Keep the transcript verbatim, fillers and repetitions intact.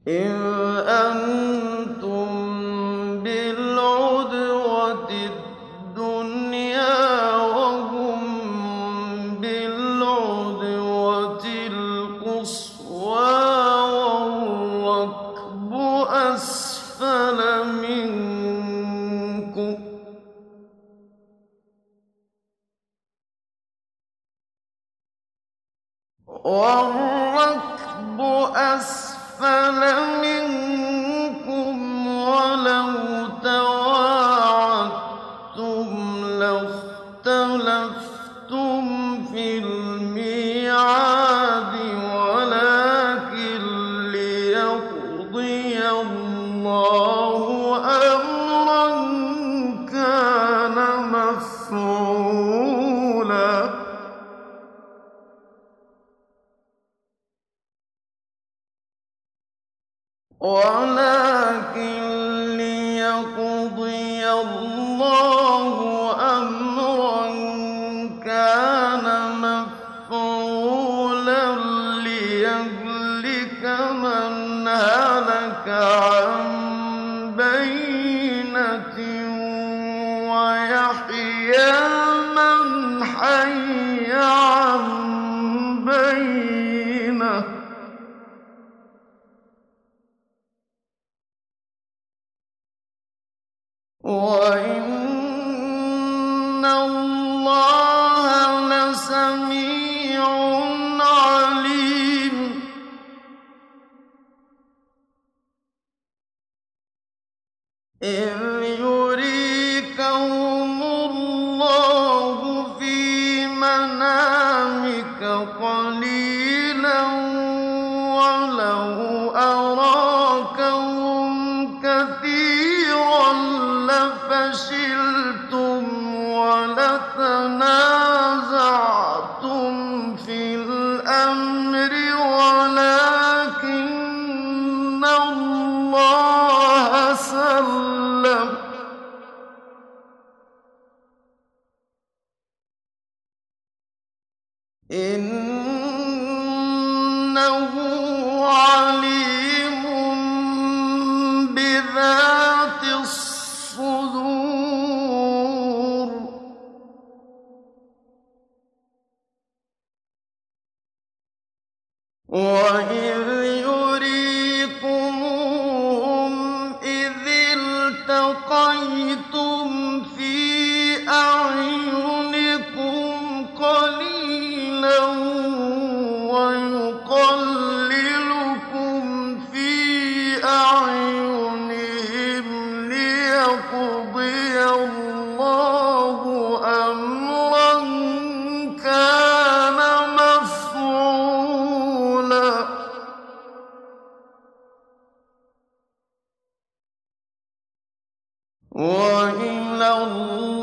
إِذْ أَنتُم بِالْعُدْوَةِ الدُّنْيَا وَهُم بِالْعُدْوَةِ الْقُصْوَىٰ وَالرَّكْبُ أَسْفَلَ مِنكُمْ ۚ وَلَوْ تَوَاعَدتُّمْ لَاخْتَلَفْتُمْ فِي الْمِيعَادِ وَلَٰكِن لِّيَقْضِيَ اللَّهُ أَمْرًا كَانَ مَفْعُولًا ولكن ليقضي الله أمرا كان مفعولا ليهلك من هلك عن بينة ويحيى من حي عن بينة وَإِنَّ اللَّهَ لَسَمِيعٌ عَلِيمٌ إِذْ يُرِيكَهُمُ اللَّهُ فِي مَنَامِكَ قَلِيلًا وَلَوْ أَرَاكَهُمْ كَثِيرًا لَّفَشِلْتُمْ وَلَتَنَازَعْتُمْ فِي الْأَمْرِ وَلَٰكِنَّ اللَّهَ سَلَّمَ ۗ إِنَّهُ عَلِيمٌ بِذَاتِ الصُّدُورِ وَإِذْ يُرِيكُمُوهُمْ إِذِ الْتَقَيْتُمْ فِي أَعْيُنِكُمْ قَلِيلًا وَيُقَلِّلُكُمْ فِي أَعْيُنِهِمْ لِيَقْضِيَ اللَّهُ أَمْرًا كَانَ مَفْعُولًا وَإِلَى